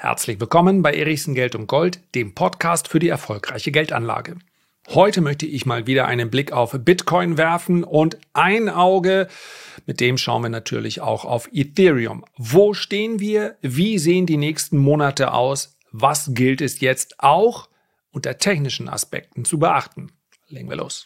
Herzlich willkommen bei Erichsen Geld und Gold, dem Podcast für die erfolgreiche Geldanlage. Heute möchte ich mal wieder einen Blick auf Bitcoin werfen und ein Auge, mit dem schauen wir natürlich auch auf Ethereum. Wo stehen wir? Wie sehen die nächsten Monate aus? Was gilt es jetzt auch unter technischen Aspekten zu beachten? Legen wir los.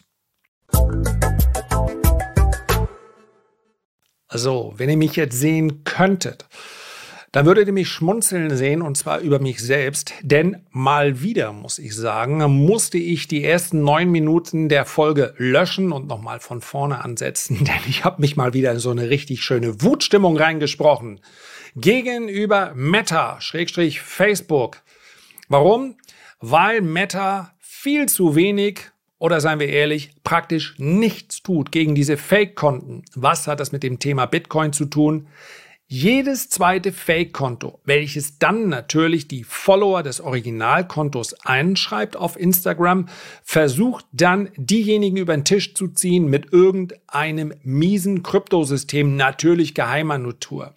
Also, wenn ihr mich jetzt sehen könntet, dann würdet ihr mich schmunzeln sehen, und zwar über mich selbst, denn mal wieder, muss ich sagen, musste ich die ersten 9 Minuten der Folge löschen und nochmal von vorne ansetzen, denn ich habe mich mal wieder in so eine richtig schöne Wutstimmung reingesprochen. Gegenüber Meta, /Facebook. Warum? Weil Meta viel zu wenig, oder seien wir ehrlich, praktisch nichts tut gegen diese Fake-Konten. Was hat das mit dem Thema Bitcoin zu tun? Jedes zweite Fake-Konto, welches dann natürlich die Follower des Originalkontos einschreibt auf Instagram, versucht dann diejenigen über den Tisch zu ziehen mit irgendeinem miesen Kryptosystem, natürlich geheimer Natur.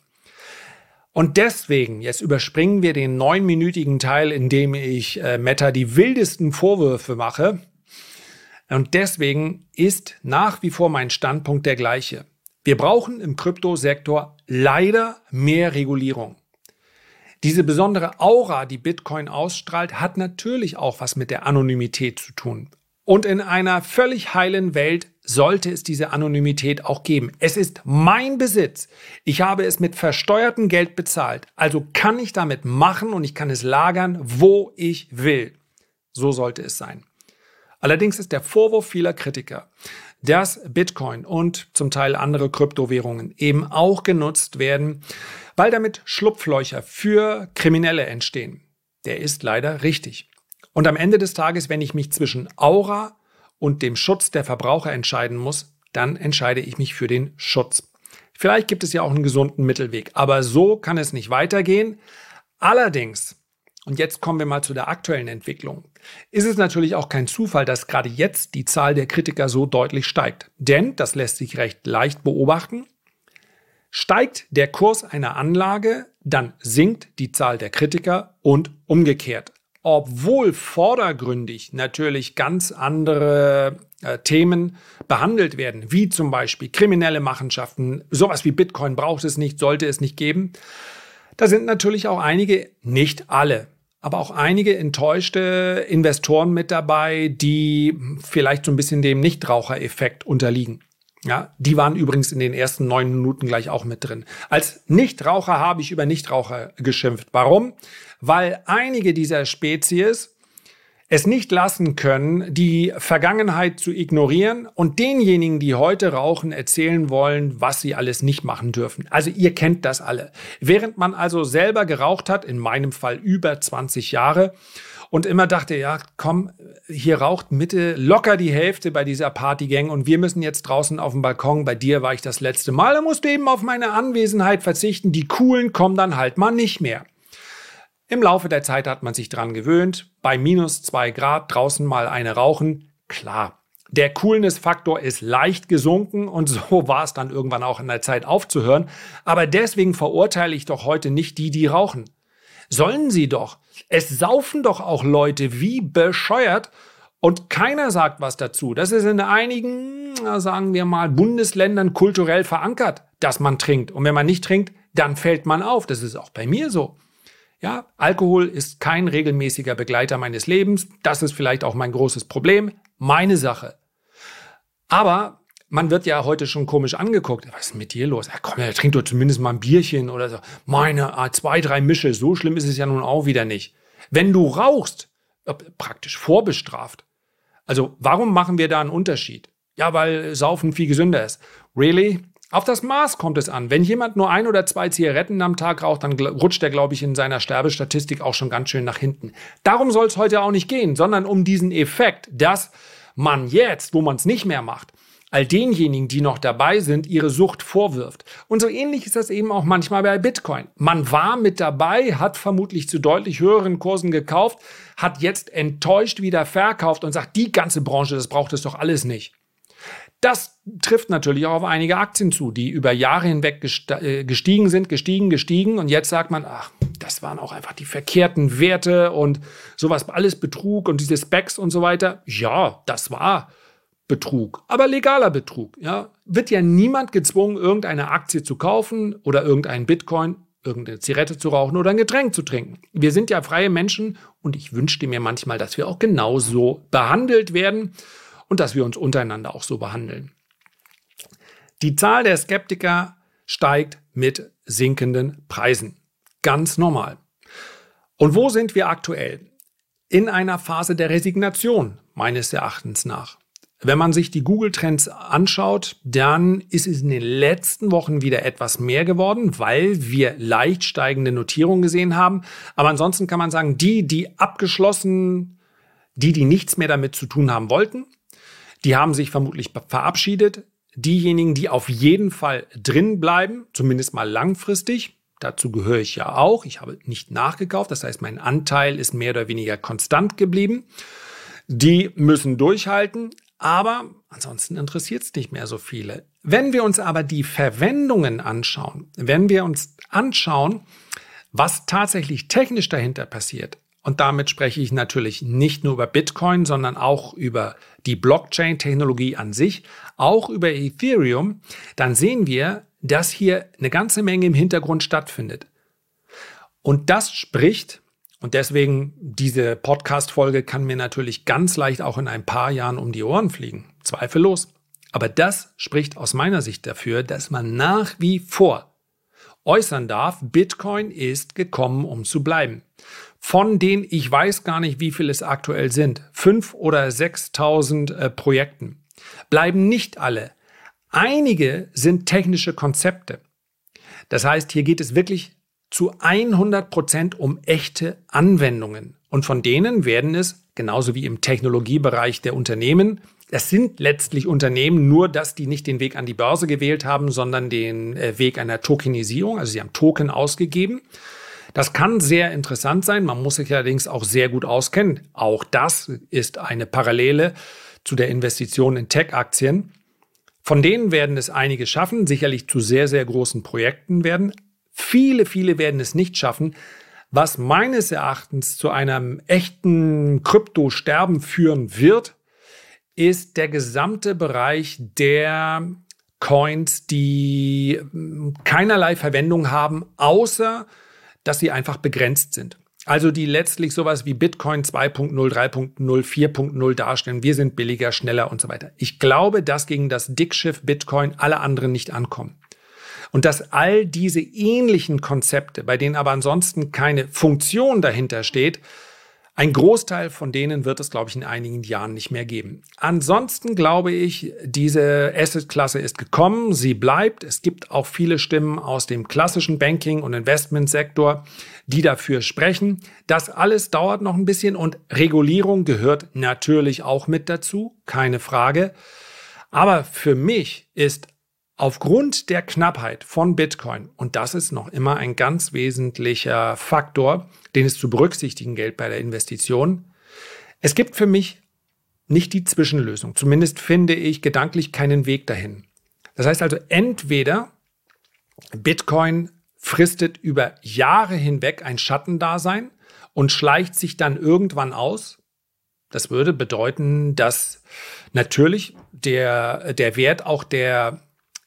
Und deswegen, jetzt überspringen wir den 9-minütigen Teil, in dem ich Meta die wildesten Vorwürfe mache. Und deswegen ist nach wie vor mein Standpunkt der gleiche. Wir brauchen im Kryptosektor leider mehr Regulierung. Diese besondere Aura, die Bitcoin ausstrahlt, hat natürlich auch was mit der Anonymität zu tun. Und in einer völlig heilen Welt sollte es diese Anonymität auch geben. Es ist mein Besitz. Ich habe es mit versteuertem Geld bezahlt. Also kann ich damit machen und ich kann es lagern, wo ich will. So sollte es sein. Allerdings ist der Vorwurf vieler Kritiker, dass Bitcoin und zum Teil andere Kryptowährungen eben auch genutzt werden, weil damit Schlupflöcher für Kriminelle entstehen. Der ist leider richtig. Und am Ende des Tages, wenn ich mich zwischen Aura und dem Schutz der Verbraucher entscheiden muss, dann entscheide ich mich für den Schutz. Vielleicht gibt es ja auch einen gesunden Mittelweg, aber so kann es nicht weitergehen. Allerdings, und jetzt kommen wir mal zu der aktuellen Entwicklung, ist es natürlich auch kein Zufall, dass gerade jetzt die Zahl der Kritiker so deutlich steigt. Denn, das lässt sich recht leicht beobachten, steigt der Kurs einer Anlage, dann sinkt die Zahl der Kritiker und umgekehrt. Obwohl vordergründig natürlich ganz andere Themen behandelt werden, wie zum Beispiel kriminelle Machenschaften, sowas wie Bitcoin braucht es nicht, sollte es nicht geben. Da sind natürlich auch einige, nicht alle, aber auch einige enttäuschte Investoren mit dabei, die vielleicht so ein bisschen dem Nichtrauchereffekt unterliegen. Ja, die waren übrigens in den ersten 9 Minuten gleich auch mit drin. Als Nichtraucher habe ich über Nichtraucher geschimpft. Warum? Weil einige dieser Spezies es nicht lassen können, die Vergangenheit zu ignorieren und denjenigen, die heute rauchen, erzählen wollen, was sie alles nicht machen dürfen. Also ihr kennt das alle. Während man also selber geraucht hat, in meinem Fall über 20 Jahre, und immer dachte, ja komm, hier raucht Mitte locker die Hälfte bei dieser Partygang und wir müssen jetzt draußen auf dem Balkon, bei dir war ich das letzte Mal, da musst du eben auf meine Anwesenheit verzichten, die Coolen kommen dann halt mal nicht mehr. Im Laufe der Zeit hat man sich dran gewöhnt, bei minus 2 Grad draußen mal eine rauchen, klar. Der Coolness-Faktor ist leicht gesunken und so war es dann irgendwann auch in der Zeit aufzuhören. Aber deswegen verurteile ich doch heute nicht die, die rauchen. Sollen sie doch. Es saufen doch auch Leute wie bescheuert und keiner sagt was dazu. Das ist in einigen, sagen wir mal, Bundesländern kulturell verankert, dass man trinkt. Und wenn man nicht trinkt, dann fällt man auf. Das ist auch bei mir so. Ja, Alkohol ist kein regelmäßiger Begleiter meines Lebens. Das ist vielleicht auch mein großes Problem. Meine Sache. Aber man wird ja heute schon komisch angeguckt. Was ist mit dir los? Ja, komm, trink doch zumindest mal ein Bierchen oder so. Meine 2, 3 Mische, so schlimm ist es ja nun auch wieder nicht. Wenn du rauchst, praktisch vorbestraft. Also warum machen wir da einen Unterschied? Ja, weil Saufen viel gesünder ist. Really? Auf das Maß kommt es an. Wenn jemand nur 1 oder 2 Zigaretten am Tag raucht, dann rutscht er, glaube ich, in seiner Sterbestatistik auch schon ganz schön nach hinten. Darum soll es heute auch nicht gehen, sondern um diesen Effekt, dass man jetzt, wo man es nicht mehr macht, all denjenigen, die noch dabei sind, ihre Sucht vorwirft. Und so ähnlich ist das eben auch manchmal bei Bitcoin. Man war mit dabei, hat vermutlich zu deutlich höheren Kursen gekauft, hat jetzt enttäuscht wieder verkauft und sagt, die ganze Branche, das braucht es doch alles nicht. Das trifft natürlich auch auf einige Aktien zu, die über Jahre hinweg gestiegen sind, gestiegen und jetzt sagt man, ach, das waren auch einfach die verkehrten Werte und sowas, alles Betrug und diese Specs und so weiter. Ja, das war Betrug, aber legaler Betrug. Ja. Wird ja niemand gezwungen, irgendeine Aktie zu kaufen oder irgendeinen Bitcoin, irgendeine Zigarette zu rauchen oder ein Getränk zu trinken. Wir sind ja freie Menschen und ich wünschte mir manchmal, dass wir auch genauso behandelt werden und dass wir uns untereinander auch so behandeln. Die Zahl der Skeptiker steigt mit sinkenden Preisen. Ganz normal. Und wo sind wir aktuell? In einer Phase der Resignation, meines Erachtens nach. Wenn man sich die Google-Trends anschaut, dann ist es in den letzten Wochen wieder etwas mehr geworden, weil wir leicht steigende Notierungen gesehen haben. Aber ansonsten kann man sagen, die abgeschlossen, die nichts mehr damit zu tun haben wollten, die haben sich vermutlich verabschiedet. Diejenigen, die auf jeden Fall drin bleiben, zumindest mal langfristig, dazu gehöre ich ja auch. Ich habe nicht nachgekauft, das heißt, mein Anteil ist mehr oder weniger konstant geblieben. Die müssen durchhalten. Aber ansonsten interessiert es nicht mehr so viele. Wenn wir uns aber die Verwendungen anschauen, wenn wir uns anschauen, was tatsächlich technisch dahinter passiert, und damit spreche ich natürlich nicht nur über Bitcoin, sondern auch über die Blockchain-Technologie an sich, auch über Ethereum, dann sehen wir, dass hier eine ganze Menge im Hintergrund stattfindet. Und das spricht. Und deswegen, diese Podcast-Folge kann mir natürlich ganz leicht auch in ein paar Jahren um die Ohren fliegen. Zweifellos. Aber das spricht aus meiner Sicht dafür, dass man nach wie vor äußern darf, Bitcoin ist gekommen, um zu bleiben. Von den, ich weiß gar nicht, wie viele es aktuell sind, 5.000 oder 6.000 Projekten, bleiben nicht alle. Einige sind technische Konzepte. Das heißt, hier geht es wirklich zu 100% um echte Anwendungen. Und von denen werden es, genauso wie im Technologiebereich der Unternehmen, es sind letztlich Unternehmen, nur dass die nicht den Weg an die Börse gewählt haben, sondern den Weg einer Tokenisierung, also sie haben Token ausgegeben. Das kann sehr interessant sein, man muss sich allerdings auch sehr gut auskennen. Auch das ist eine Parallele zu der Investition in Tech-Aktien. Von denen werden es einige schaffen, sicherlich zu sehr, sehr großen Projekten werden. Viele werden es nicht schaffen, was meines Erachtens zu einem echten Kryptosterben führen wird, ist der gesamte Bereich der Coins, die keinerlei Verwendung haben, außer dass sie einfach begrenzt sind. Also die letztlich sowas wie Bitcoin 2.0, 3.0, 4.0 darstellen. Wir sind billiger, schneller und so weiter. Ich glaube, dass gegen das Dickschiff Bitcoin alle anderen nicht ankommen. Und dass all diese ähnlichen Konzepte, bei denen aber ansonsten keine Funktion dahinter steht, ein Großteil von denen wird es, glaube ich, in einigen Jahren nicht mehr geben. Ansonsten glaube ich, diese Asset-Klasse ist gekommen, sie bleibt. Es gibt auch viele Stimmen aus dem klassischen Banking- und Investmentsektor, die dafür sprechen. Das alles dauert noch ein bisschen und Regulierung gehört natürlich auch mit dazu, keine Frage. Aber für mich ist aufgrund der Knappheit von Bitcoin, und das ist noch immer ein ganz wesentlicher Faktor, den es zu berücksichtigen gilt bei der Investition, es gibt für mich nicht die Zwischenlösung. Zumindest finde ich gedanklich keinen Weg dahin. Das heißt also, entweder Bitcoin fristet über Jahre hinweg ein Schattendasein und schleicht sich dann irgendwann aus. Das würde bedeuten, dass natürlich der Wert auch dem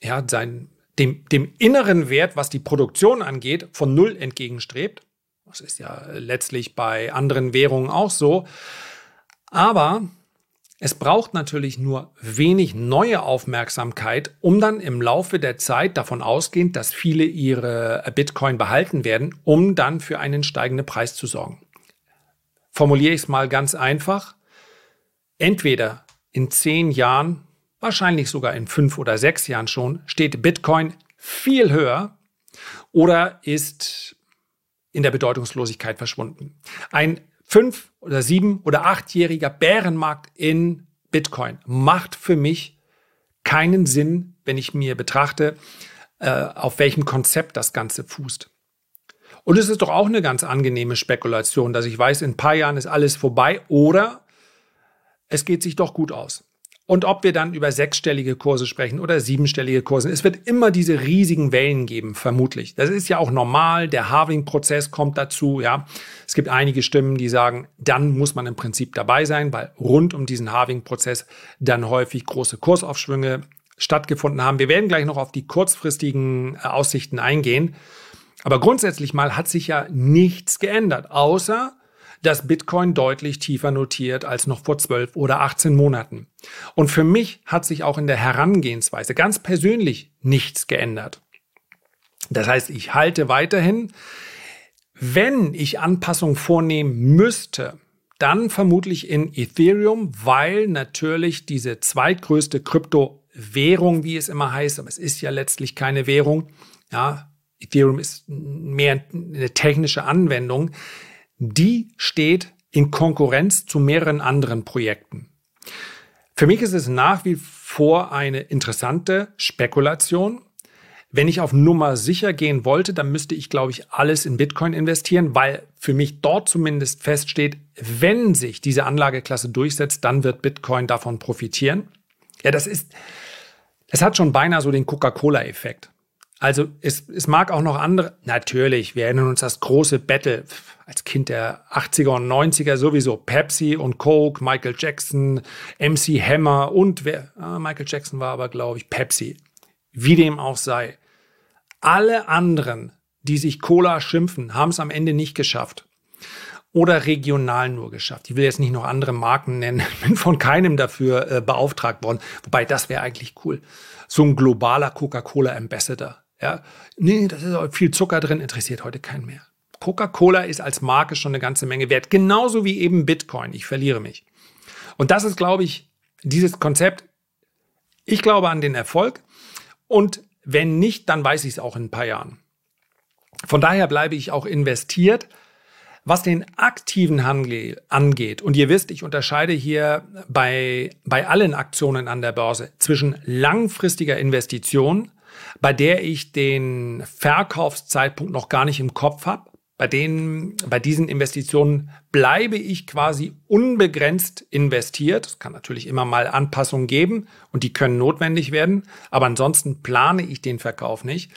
inneren Wert, was die Produktion angeht, von Null entgegenstrebt. Das ist ja letztlich bei anderen Währungen auch so. Aber es braucht natürlich nur wenig neue Aufmerksamkeit, um dann im Laufe der Zeit davon ausgehend, dass viele ihre Bitcoin behalten werden, um dann für einen steigenden Preis zu sorgen. Formuliere ich es mal ganz einfach. Entweder in 10 Jahren, wahrscheinlich sogar in 5 oder 6 Jahren schon, steht Bitcoin viel höher oder ist in der Bedeutungslosigkeit verschwunden. Ein 5- oder 7- oder 8-jähriger Bärenmarkt in Bitcoin macht für mich keinen Sinn, wenn ich mir betrachte, auf welchem Konzept das Ganze fußt. Und es ist doch auch eine ganz angenehme Spekulation, dass ich weiß, in ein paar Jahren ist alles vorbei oder es geht sich doch gut aus. Und ob wir dann über sechsstellige Kurse sprechen oder siebenstellige Kurse, es wird immer diese riesigen Wellen geben, vermutlich. Das ist ja auch normal, der Halving-Prozess kommt dazu. Ja. Es gibt einige Stimmen, die sagen, dann muss man im Prinzip dabei sein, weil rund um diesen Halving-Prozess dann häufig große Kursaufschwünge stattgefunden haben. Wir werden gleich noch auf die kurzfristigen Aussichten eingehen. Aber grundsätzlich mal hat sich ja nichts geändert, außer dass Bitcoin deutlich tiefer notiert als noch vor 12 oder 18 Monaten. Und für mich hat sich auch in der Herangehensweise ganz persönlich nichts geändert. Das heißt, ich halte weiterhin, wenn ich Anpassungen vornehmen müsste, dann vermutlich in Ethereum, weil natürlich diese zweitgrößte Kryptowährung, wie es immer heißt, aber es ist ja letztlich keine Währung, ja, Ethereum ist mehr eine technische Anwendung, die steht in Konkurrenz zu mehreren anderen Projekten. Für mich ist es nach wie vor eine interessante Spekulation. Wenn ich auf Nummer sicher gehen wollte, dann müsste ich, glaube ich, alles in Bitcoin investieren, weil für mich dort zumindest feststeht, wenn sich diese Anlageklasse durchsetzt, dann wird Bitcoin davon profitieren. Ja, das hat schon beinahe so den Coca-Cola-Effekt. Also es mag auch noch andere, natürlich, wir erinnern uns das große Battle als Kind der 80er und 90er sowieso, Pepsi und Coke, Michael Jackson, MC Hammer und Michael Jackson war aber, glaube ich, Pepsi, wie dem auch sei. Alle anderen, die sich Cola schimpfen, haben es am Ende nicht geschafft. Oder regional nur geschafft. Ich will jetzt nicht noch andere Marken nennen, bin von keinem dafür beauftragt worden, wobei das wäre eigentlich cool. So ein globaler Coca-Cola-Ambassador. Ja, nee, da ist viel Zucker drin, interessiert heute keinen mehr. Coca-Cola ist als Marke schon eine ganze Menge wert, genauso wie eben Bitcoin. Ich verliere mich. Und das ist, glaube ich, dieses Konzept. Ich glaube an den Erfolg und wenn nicht, dann weiß ich es auch in ein paar Jahren. Von daher bleibe ich auch investiert. Was den aktiven Handel angeht, und ihr wisst, ich unterscheide hier bei allen Aktionen an der Börse zwischen langfristiger Investition, bei der ich den Verkaufszeitpunkt noch gar nicht im Kopf habe. Bei diesen Investitionen bleibe ich quasi unbegrenzt investiert. Es kann natürlich immer mal Anpassungen geben und die können notwendig werden, aber ansonsten plane ich den Verkauf nicht.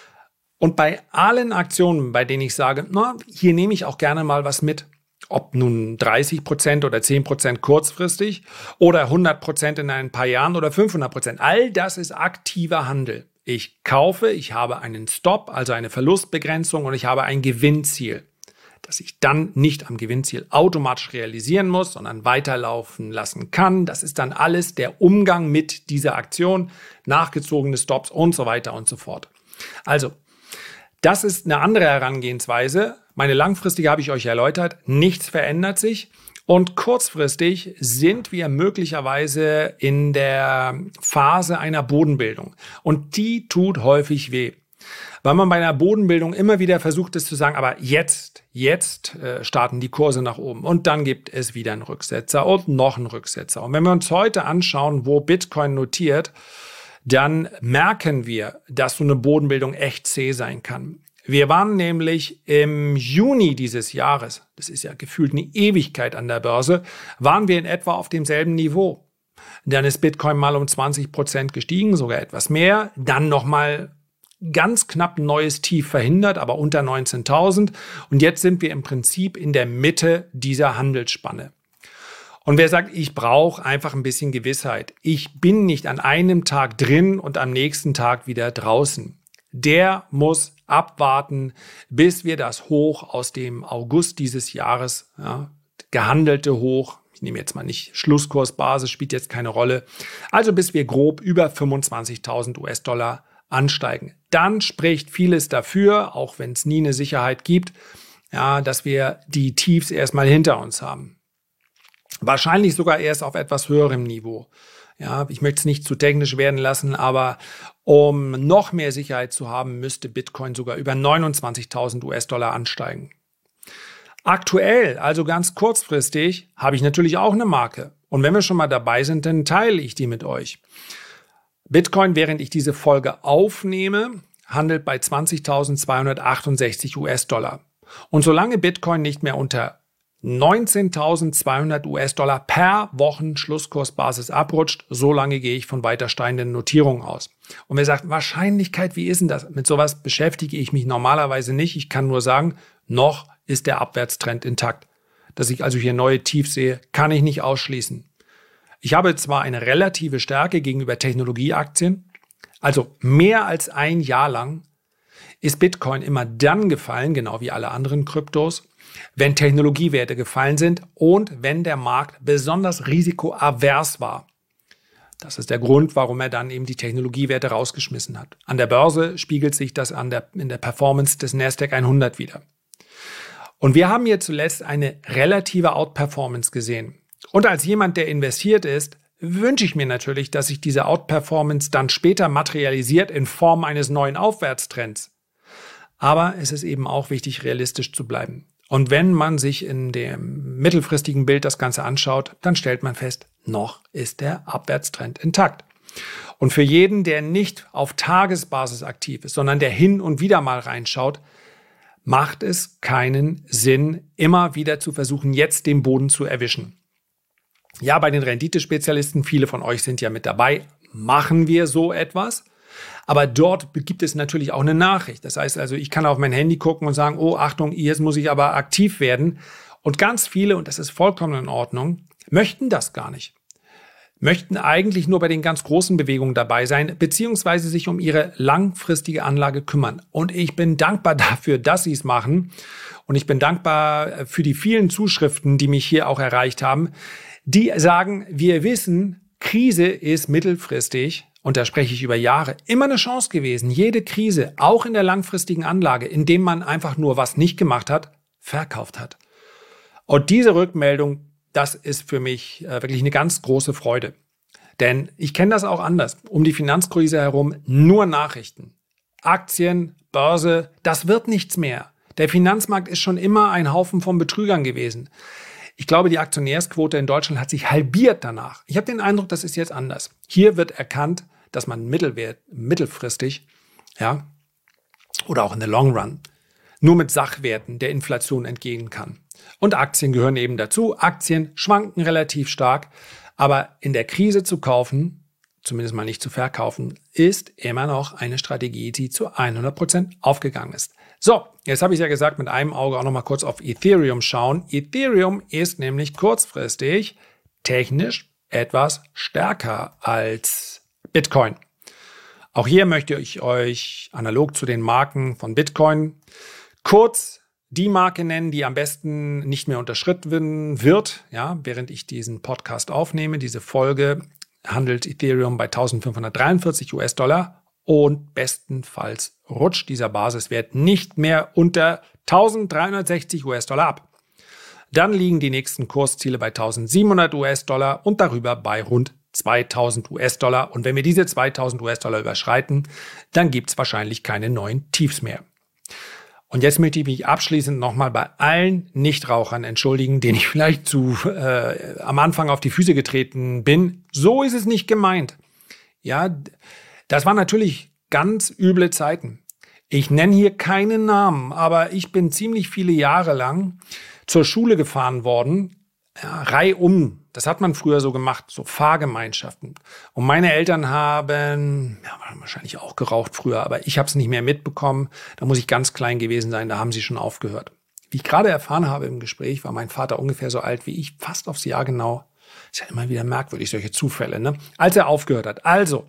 Und bei allen Aktionen, bei denen ich sage, hier nehme ich auch gerne mal was mit, ob nun 30% oder 10% kurzfristig oder 100% in ein paar Jahren oder 500%, all das ist aktiver Handel. Ich kaufe, ich habe einen Stop, also eine Verlustbegrenzung und ich habe ein Gewinnziel, das ich dann nicht am Gewinnziel automatisch realisieren muss, sondern weiterlaufen lassen kann. Das ist dann alles der Umgang mit dieser Aktion, nachgezogene Stops und so weiter und so fort. Also, das ist eine andere Herangehensweise. Meine langfristige habe ich euch erläutert. Nichts verändert sich. Und kurzfristig sind wir möglicherweise in der Phase einer Bodenbildung. Und die tut häufig weh. Weil man bei einer Bodenbildung immer wieder versucht ist zu sagen, aber jetzt starten die Kurse nach oben. Und dann gibt es wieder einen Rücksetzer und noch einen Rücksetzer. Und wenn wir uns heute anschauen, wo Bitcoin notiert, dann merken wir, dass so eine Bodenbildung echt zäh sein kann. Wir waren nämlich im Juni dieses Jahres, das ist ja gefühlt eine Ewigkeit an der Börse, waren wir in etwa auf demselben Niveau. Dann ist Bitcoin mal um 20% gestiegen, sogar etwas mehr. Dann nochmal ganz knapp ein neues Tief verhindert, aber unter 19.000. Und jetzt sind wir im Prinzip in der Mitte dieser Handelsspanne. Und wer sagt, ich brauche einfach ein bisschen Gewissheit. Ich bin nicht an einem Tag drin und am nächsten Tag wieder draußen. Der muss abwarten, bis wir das Hoch aus dem August dieses Jahres, gehandelte Hoch, ich nehme jetzt mal nicht Schlusskursbasis, spielt jetzt keine Rolle, also bis wir grob über 25.000 US-Dollar ansteigen. Dann spricht vieles dafür, auch wenn es nie eine Sicherheit gibt, dass wir die Tiefs erstmal hinter uns haben. Wahrscheinlich sogar erst auf etwas höherem Niveau. Ja, ich möchte es nicht zu technisch werden lassen, aber um noch mehr Sicherheit zu haben, müsste Bitcoin sogar über 29.000 US-Dollar ansteigen. Aktuell, also ganz kurzfristig, habe ich natürlich auch eine Marke. Und wenn wir schon mal dabei sind, dann teile ich die mit euch. Bitcoin, während ich diese Folge aufnehme, handelt bei 20.268 US-Dollar. Und solange Bitcoin nicht mehr unter 19.200 US-Dollar per Wochen-Schlusskursbasis abrutscht, solange gehe ich von weiter steigenden Notierungen aus. Und wer sagt, Wahrscheinlichkeit, wie ist denn das? Mit sowas beschäftige ich mich normalerweise nicht. Ich kann nur sagen, noch ist der Abwärtstrend intakt. Dass ich also hier neue Tiefs sehe, kann ich nicht ausschließen. Ich habe zwar eine relative Stärke gegenüber Technologieaktien, also mehr als ein Jahr lang ist Bitcoin immer dann gefallen, genau wie alle anderen Kryptos, wenn Technologiewerte gefallen sind und wenn der Markt besonders risikoavers war. Das ist der Grund, warum er dann eben die Technologiewerte rausgeschmissen hat. An der Börse spiegelt sich das in der Performance des Nasdaq 100 wieder. Und wir haben hier zuletzt eine relative Outperformance gesehen. Und als jemand, der investiert ist, wünsche ich mir natürlich, dass sich diese Outperformance dann später materialisiert in Form eines neuen Aufwärtstrends. Aber es ist eben auch wichtig, realistisch zu bleiben. Und wenn man sich in dem mittelfristigen Bild das Ganze anschaut, dann stellt man fest, noch ist der Abwärtstrend intakt. Und für jeden, der nicht auf Tagesbasis aktiv ist, sondern der hin und wieder mal reinschaut, macht es keinen Sinn, immer wieder zu versuchen, jetzt den Boden zu erwischen. Ja, bei den Renditespezialisten, viele von euch sind ja mit dabei, machen wir so etwas. Aber dort gibt es natürlich auch eine Nachricht. Das heißt also, ich kann auf mein Handy gucken und sagen, oh Achtung, jetzt muss ich aber aktiv werden. Und ganz viele, und das ist vollkommen in Ordnung, möchten das gar nicht. Möchten eigentlich nur bei den ganz großen Bewegungen dabei sein, beziehungsweise sich um ihre langfristige Anlage kümmern. Und ich bin dankbar dafür, dass sie es machen. Und ich bin dankbar für die vielen Zuschriften, die mich hier auch erreicht haben, die sagen, wir wissen, Krise ist mittelfristig, und da spreche ich über Jahre, immer eine Chance gewesen. Jede Krise, auch in der langfristigen Anlage, indem man einfach nur was nicht gemacht hat, verkauft hat. Und diese Rückmeldung, das ist für mich wirklich eine ganz große Freude. Denn ich kenne das auch anders. Um die Finanzkrise herum nur Nachrichten. Aktien, Börse, das wird nichts mehr. Der Finanzmarkt ist schon immer ein Haufen von Betrügern gewesen. Ich glaube, die Aktionärsquote in Deutschland hat sich halbiert danach. Ich habe den Eindruck, das ist jetzt anders. Hier wird erkannt, dass man mittelfristig, ja, oder auch in der Long Run, nur mit Sachwerten der Inflation entgehen kann. Und Aktien gehören eben dazu. Aktien schwanken relativ stark, aber in der Krise zu kaufen, zumindest mal nicht zu verkaufen, ist immer noch eine Strategie, die zu 100% aufgegangen ist. So, jetzt habe ich ja gesagt, mit einem Auge auch noch mal kurz auf Ethereum schauen. Ethereum ist nämlich kurzfristig technisch etwas stärker als Bitcoin. Auch hier möchte ich euch analog zu den Marken von Bitcoin kurz die Marke nennen, die am besten nicht mehr unterschritten wird. Ja, während ich diesen Podcast aufnehme, diese Folge handelt Ethereum bei 1.543 US-Dollar und bestenfalls rutscht dieser Basiswert nicht mehr unter 1.360 US-Dollar ab. Dann liegen die nächsten Kursziele bei 1.700 US-Dollar und darüber bei rund 2.000 US-Dollar. Und wenn wir diese 2.000 US-Dollar überschreiten, dann gibt es wahrscheinlich keine neuen Tiefs mehr. Und jetzt möchte ich mich abschließend nochmal bei allen Nichtrauchern entschuldigen, denen ich vielleicht am Anfang auf die Füße getreten bin. So ist es nicht gemeint. Ja, das waren natürlich ganz üble Zeiten. Ich nenne hier keinen Namen, aber ich bin ziemlich viele Jahre lang zur Schule gefahren worden, ja, reihum. Das hat man früher so gemacht, so Fahrgemeinschaften. Und meine Eltern haben wahrscheinlich auch geraucht früher, aber ich habe es nicht mehr mitbekommen. Da muss ich ganz klein gewesen sein, da haben sie schon aufgehört. Wie ich gerade erfahren habe im Gespräch, war mein Vater ungefähr so alt wie ich, fast aufs Jahr genau. Ist ja immer wieder merkwürdig, solche Zufälle, ne? Als er aufgehört hat. Also,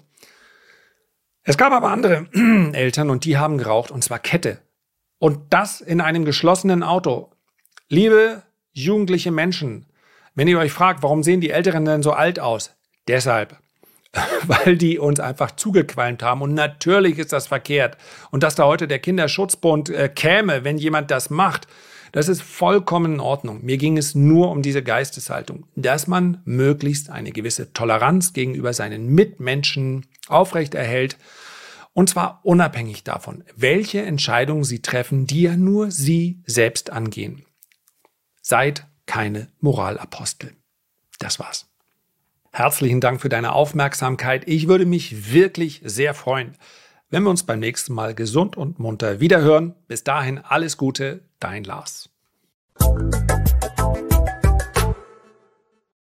es gab aber andere Eltern und die haben geraucht, und zwar Kette. Und das in einem geschlossenen Auto. Liebe jugendliche Menschen, wenn ihr euch fragt, warum sehen die Älteren denn so alt aus? Deshalb, weil die uns einfach zugequalmt haben. Und natürlich ist das verkehrt. Und dass da heute der Kinderschutzbund käme, wenn jemand das macht, das ist vollkommen in Ordnung. Mir ging es nur um diese Geisteshaltung, dass man möglichst eine gewisse Toleranz gegenüber seinen Mitmenschen aufrechterhält. Und zwar unabhängig davon, welche Entscheidungen sie treffen, die ja nur sie selbst angehen. Seid keine Moralapostel. Das war's. Herzlichen Dank für deine Aufmerksamkeit. Ich würde mich wirklich sehr freuen, wenn wir uns beim nächsten Mal gesund und munter wiederhören. Bis dahin alles Gute, dein Lars.